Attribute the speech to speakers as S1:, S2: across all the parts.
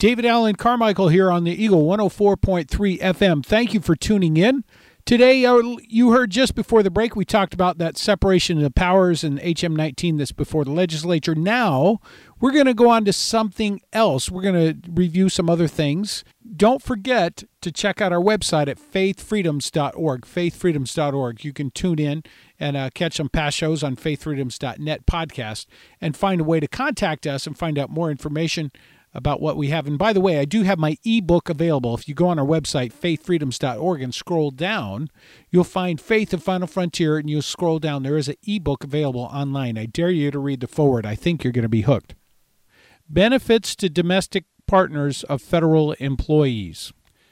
S1: David Allen Carmichael here on the Eagle 104.3 FM. Thank you for tuning in. Today, you heard just before the break, we talked about that separation of powers in HM 19 that's before the legislature. Now, we're going to go on to something else. We're going to review some other things. Don't forget to check out our website at faithfreedoms.org, faithfreedoms.org. You can tune in and catch some past shows on faithfreedoms.net podcast and find a way to contact us and find out more information about what we have. And by the way, I do have my ebook available. If you go on our website, faithfreedoms.org, and scroll down, you'll find Faith, the Final Frontier, and you'll scroll down. There is an ebook available online. I dare you to read the foreword. I think you're going to be hooked. Benefits to domestic partners of federal employees.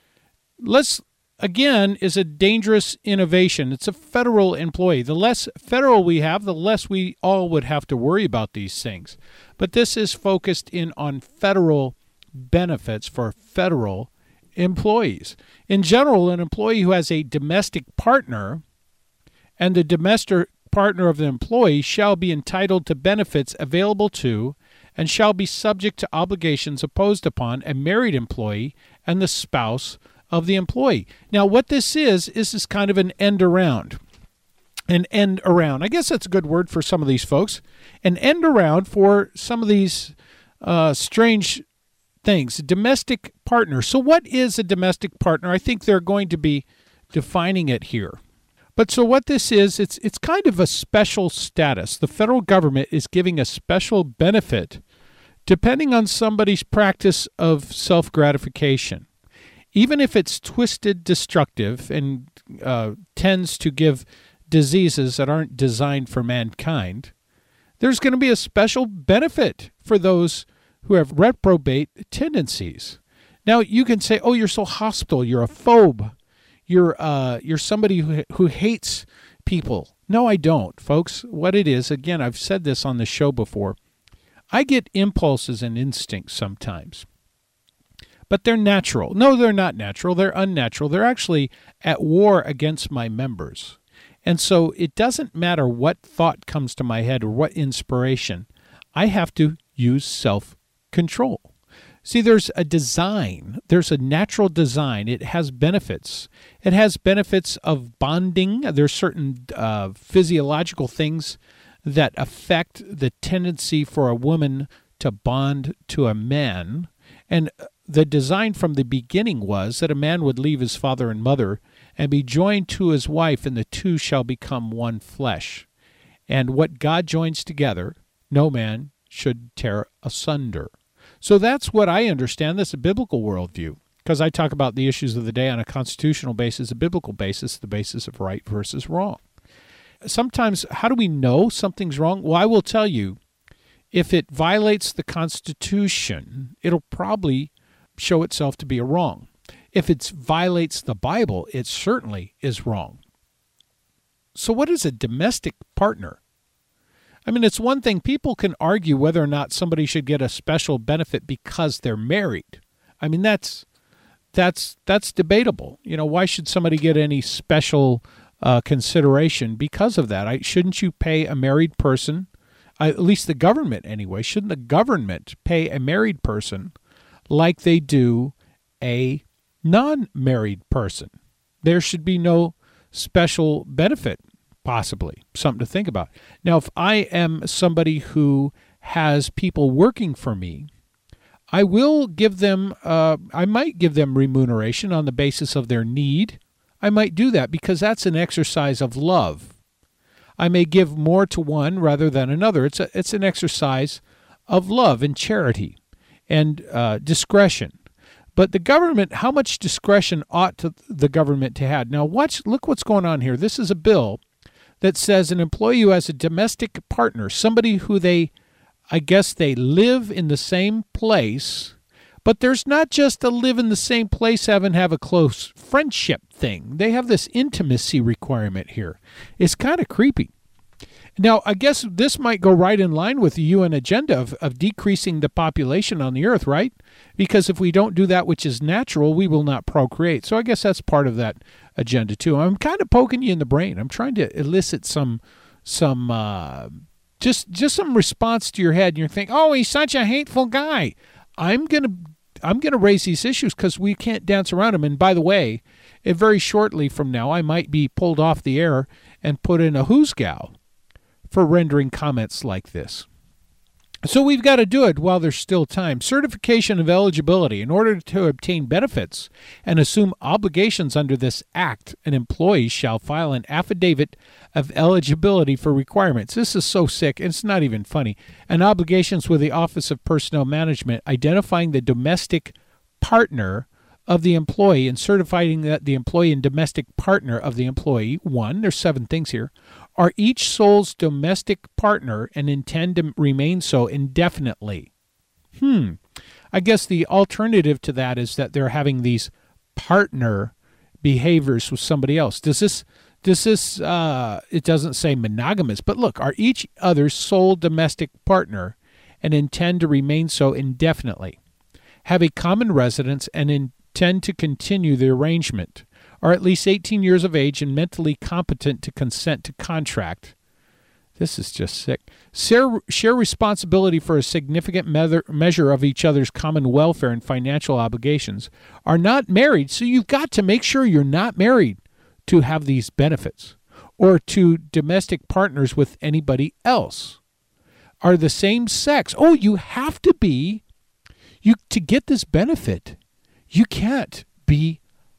S1: Again, is a dangerous innovation. It's a federal employee. The less federal we have, the less we all would have to worry about these things. But this is focused in on federal benefits for federal employees. In general, an employee who has a domestic partner and the domestic partner of the employee shall be entitled to benefits available to and shall be subject to obligations imposed upon a married employee and the spouse of the employee. Now, what this is kind of an end around. An end around. I guess that's a good word for some of these folks. An end around for some of these strange things. Domestic partner. So what is a domestic partner? I think they're going to be defining it here. But so what this is, it's kind of a special status. The federal government is giving a special benefit depending on somebody's practice of self-gratification. Even if it's twisted, destructive, and tends to give diseases that aren't designed for mankind, there's going to be a special benefit for those who have reprobate tendencies. Now, you can say, oh, you're so hostile, you're a phobe, you're somebody who hates people. No, I don't, folks. What it is, again, I've said this on the show before, I get impulses and instincts sometimes. But they're natural. No, they're not natural. They're unnatural. They're actually at war against my members. And so it doesn't matter what thought comes to my head or what inspiration. I have to use self-control. See, there's a design. There's a natural design. It has benefits. It has benefits of bonding. There's certain physiological things that affect the tendency for a woman to bond to a man. And the design from the beginning was that a man would leave his father and mother and be joined to his wife, and the two shall become one flesh. And what God joins together, no man should tear asunder. So that's what I understand. That's a biblical worldview, because I talk about the issues of the day on a constitutional basis, a biblical basis, the basis of right versus wrong. Sometimes, how do we know something's wrong? Well, I will tell you, if it violates the Constitution, it'll probably show itself to be a wrong. If it violates the Bible, it certainly is wrong. So what is a domestic partner? I mean, it's one thing. People can argue whether or not somebody should get a special benefit because they're married. I mean, that's debatable. You know, why should somebody get any special consideration because of that? Shouldn't you pay a married person, at least the government anyway, shouldn't the government pay a married person like they do a non-married person? There should be no special benefit, possibly. Something to think about. Now, if I am somebody who has people working for me, I will give them, I might give them remuneration on the basis of their need. I might do that because that's an exercise of love. I may give more to one rather than another. It's an exercise of love and charity and discretion. But the government, how much discretion ought the government to have? Now, look what's going on here. This is a bill that says an employee who has a domestic partner, somebody who I guess they live in the same place, but there's not just a live in the same place, have a close friendship thing. They have this intimacy requirement here. It's kind of creepy. Now, I guess this might go right in line with the UN agenda of decreasing the population on the earth, right? Because if we don't do that which is natural, we will not procreate. So I guess that's part of that agenda too. I'm kind of poking you in the brain. I'm trying to elicit some just some response to your head, and you're thinking, oh, he's such a hateful guy. I'm I'm going to raise these issues because we can't dance around them. And by the way, very shortly from now, I might be pulled off the air and put in a who's gal for rendering comments like this. So we've got to do it while there's still time. Certification of eligibility. In order to obtain benefits and assume obligations under this act, an employee shall file an affidavit of eligibility for requirements. This is so sick, it's not even funny. And obligations with the Office of Personnel Management, identifying the domestic partner of the employee and certifying that the employee and domestic partner of the employee, there's 7 things here, are each sole's domestic partner and intend to remain so indefinitely. I guess the alternative to that is that they're having these partner behaviors with somebody else. Does this it doesn't say monogamous, but look, are each other's sole domestic partner and intend to remain so indefinitely, have a common residence and intend to continue the arrangement, are at least 18 years of age and mentally competent to consent to contract. This is just sick. Share responsibility for a significant measure of each other's common welfare and financial obligations, are not married, so you've got to make sure you're not married to have these benefits, or to domestic partners with anybody else, are the same sex. Oh, you have to be, to get this benefit, you can't be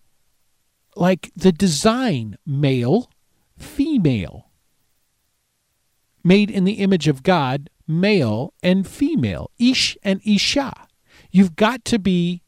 S1: like the design male, female, made in the image of God, male and female, ish and isha. You've got to be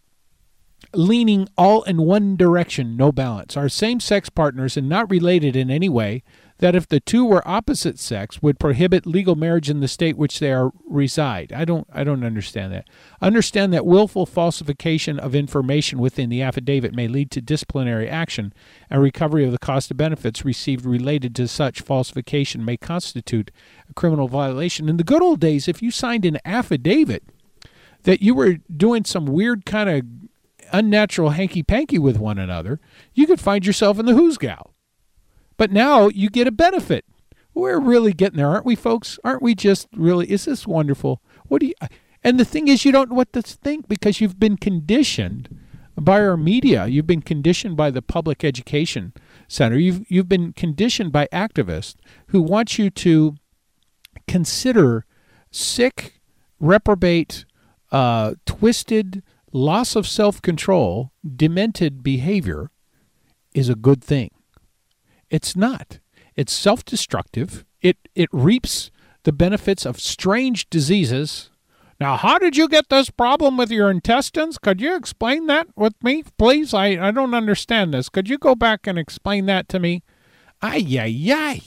S1: leaning all in one direction, no balance. Are same-sex partners and not related in any way, that if the two were opposite sex would prohibit legal marriage in the state which they reside. I don't understand that. Understand that willful falsification of information within the affidavit may lead to disciplinary action, and recovery of the cost of benefits received related to such falsification may constitute a criminal violation. In the good old days, if you signed an affidavit that you were doing some weird kind of unnatural hanky-panky with one another, you could find yourself in the who's gal. But now you get a benefit. We're really getting there, aren't we, folks? Aren't we just really, is this wonderful? And the thing is, you don't know what to think because you've been conditioned by our media. You've been conditioned by the Public Education Center. You've been conditioned by activists who want you to consider sick, reprobate, twisted, loss of self-control, demented behavior is a good thing. It's not. It's self-destructive. It reaps the benefits of strange diseases. Now, how did you get this problem with your intestines? Could you explain that with me, please? I don't understand this. Could you go back and explain that to me? Ay.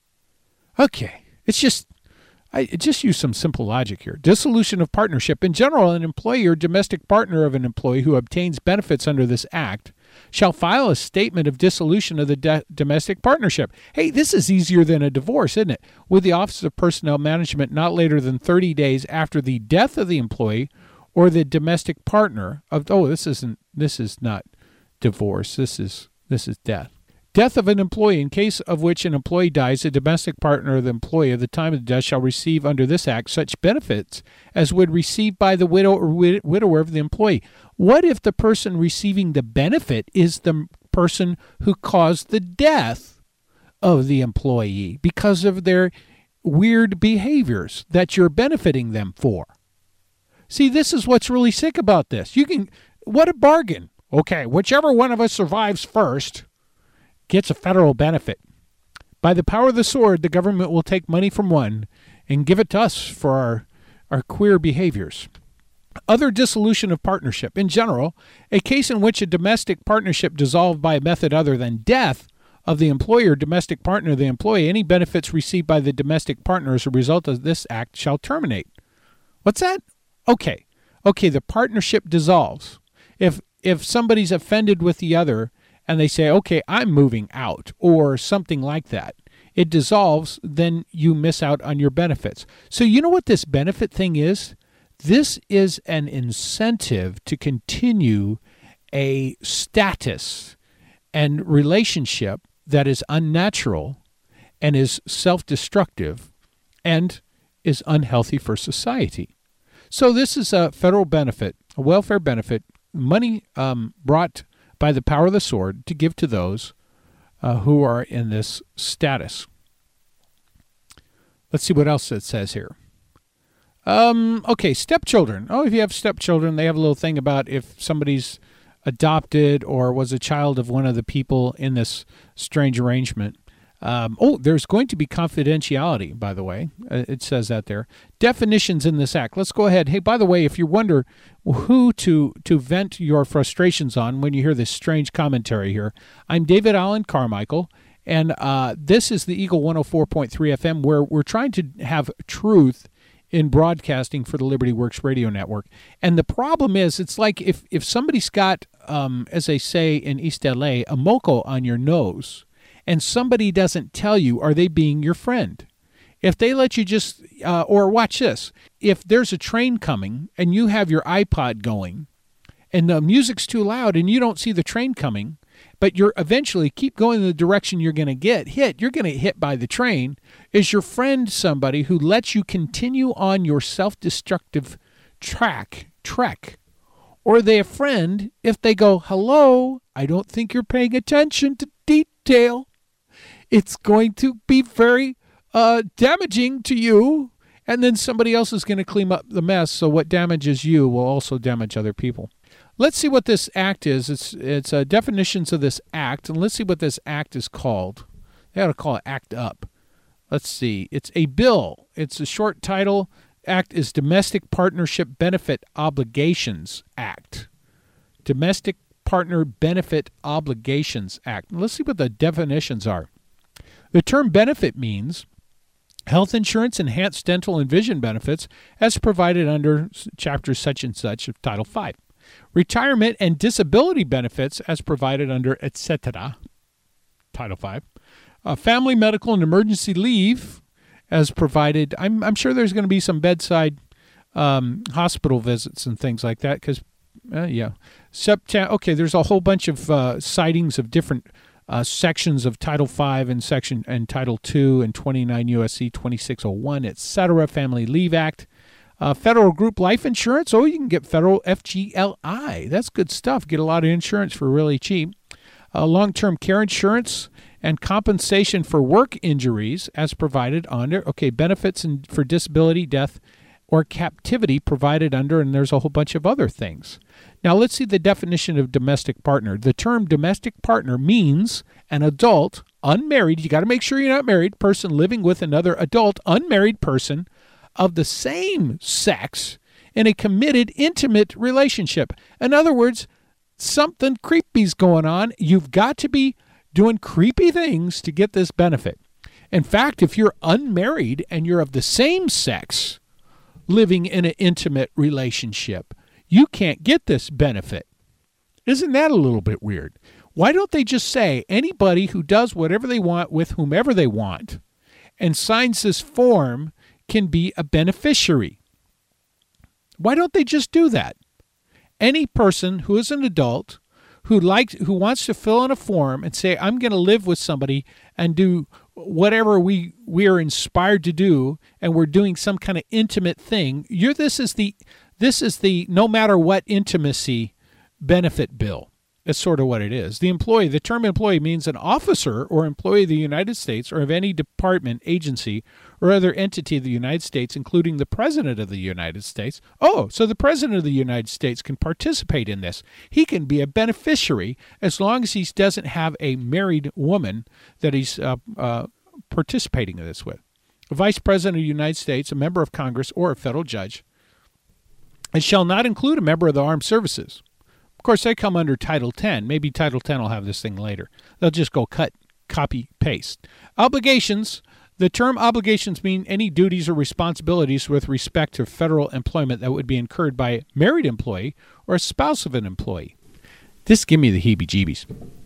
S1: Okay. I just use some simple logic here. Dissolution of partnership. In general, an employee or domestic partner of an employee who obtains benefits under this act shall file a statement of dissolution of the domestic partnership. Hey, this is easier than a divorce, isn't it? With the Office of Personnel Management not later than 30 days after the death of the employee or the domestic partner of, this is not divorce, this is death. Death of an employee, in case of which an employee dies, the domestic partner of the employee at the time of the death shall receive under this act such benefits as would receive by the widow or widower of the employee. What if the person receiving the benefit is the person who caused the death of the employee because of their weird behaviors that you're benefiting them for? See, this is what's really sick about this. What a bargain. Okay, whichever one of us survives first gets a federal benefit. By the power of the sword, the government will take money from one and give it to us for our queer behaviors. Other dissolution of partnership. In general, a case in which a domestic partnership dissolved by a method other than death of the employer or domestic partner of the employee, any benefits received by the domestic partner as a result of this act shall terminate. What's that? Okay, the partnership dissolves. If somebody's offended with the other, and they say, okay, I'm moving out, or something like that, it dissolves, then you miss out on your benefits. So you know what this benefit thing is? This is an incentive to continue a status and relationship that is unnatural and is self-destructive and is unhealthy for society. So this is a federal benefit. a welfare benefit, money brought by the power of the sword to give to those who are in this status. Let's see what else it says here. Okay, stepchildren. Oh, if you have stepchildren, they have a little thing about if somebody's adopted or was a child of one of the people in this strange arrangement. There's going to be confidentiality, by the way. It says that there. Definitions in this act. Let's go ahead. Hey, by the way, if you wonder who to vent your frustrations on when you hear this strange commentary here, I'm David Allen Carmichael, and this is the Eagle 104.3 FM, where we're trying to have truth in broadcasting for the Liberty Works Radio Network. And the problem is, it's like if somebody's got, as they say in East LA, a moco on your nose, and somebody doesn't tell you, are they being your friend? If they let you just, or watch this, if there's a train coming and you have your iPod going and the music's too loud and you don't see the train coming, but you're eventually keep going in the direction you're going to get hit, you're going to get hit by the train, is your friend somebody who lets you continue on your self-destructive trek? Or are they a friend if they go, hello, I don't think you're paying attention to detail. It's going to be very damaging to you, and then somebody else is going to clean up the mess, so what damages you will also damage other people. Let's see what this act is. It's definitions of this act, and let's see what this act is called. They ought to call it Act Up. Let's see. It's a bill. It's a short title. Act is Domestic Partnership Benefit Obligations Act. Domestic Partner Benefit Obligations Act. Let's see what the definitions are. The term benefit means health insurance, enhanced dental and vision benefits as provided under chapters such and such of Title V. Retirement and disability benefits as provided under etc. Title V. Family, medical, and emergency leave as provided. I'm sure there's going to be some bedside hospital visits and things like that because, okay, there's a whole bunch of sightings of different sections of Title V and Title II and 29 U.S.C. 2601, etc. Family Leave Act. Federal group life insurance. Oh, you can get federal FGLI. That's good stuff. Get a lot of insurance for really cheap. Long-term care insurance and compensation for work injuries as provided under. Okay, benefits for disability, death, or captivity provided under, and there's a whole bunch of other things. Now, let's see the definition of domestic partner. The term domestic partner means an adult, unmarried, you got to make sure you're not married, person living with another adult, unmarried person of the same sex in a committed, intimate relationship. In other words, something creepy's going on. You've got to be doing creepy things to get this benefit. In fact, if you're unmarried and you're of the same sex living in an intimate relationship, you can't get this benefit. Isn't that a little bit weird? Why don't they just say anybody who does whatever they want with whomever they want and signs this form can be a beneficiary? Why don't they just do that? Any person who is an adult who wants to fill in a form and say, I'm going to live with somebody and do whatever we are inspired to do, and we're doing some kind of intimate thing. This is the no matter what intimacy benefit bill. That's sort of what it is. The term employee means an officer or employee of the United States or of any department, agency, or other entity of the United States, including the President of the United States. Oh, so the President of the United States can participate in this. He can be a beneficiary as long as he doesn't have a married woman that he's participating in this with. A Vice President of the United States, a member of Congress, or a federal judge. It shall not include a member of the armed services. Of course, they come under Title 10. Maybe Title 10 will have this thing later. They'll just go cut, copy, paste. Obligations. The term obligations mean any duties or responsibilities with respect to federal employment that would be incurred by a married employee or a spouse of an employee. This give me the heebie-jeebies.